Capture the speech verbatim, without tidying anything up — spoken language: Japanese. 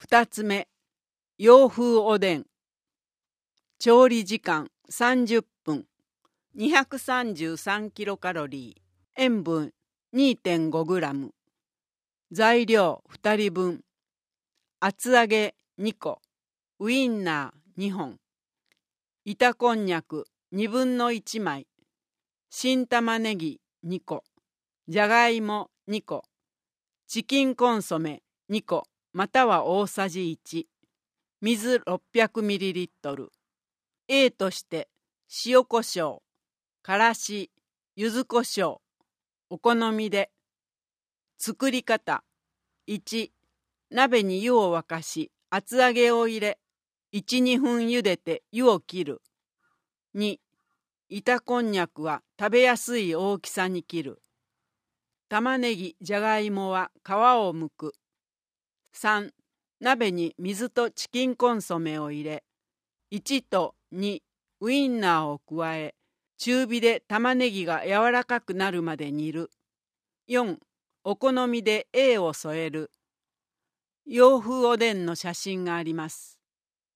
二つ目、洋風おでん。調理時間さんじゅっぷん。にひゃくさんじゅうさんキロカロリー。塩分 にてんごグラム。材料ふたりぶん。厚揚げにこ。ウインナーにほん。板こんにゃくにぶんのいちまい。新玉ねぎにこ。じゃがいもにこ。チキンコンソメにこまたは大さじいち。水 ろっぴゃくミリリットル。A として塩コショウ、からし、柚子胡椒、お好みで。作り方。いち、鍋に湯を沸かし厚揚げを入れいち、にふん茹でて湯を切る。に、板こんにゃくは食べやすい大きさに切る。玉ねぎ、じゃがいもは皮を剥く。さん、鍋に水とチキンコンソメを入れ、いちとに、ウインナーを加え、中火で玉ねぎが柔らかくなるまで煮る。よん、お好みで A を添える。洋風おでんの写真があります。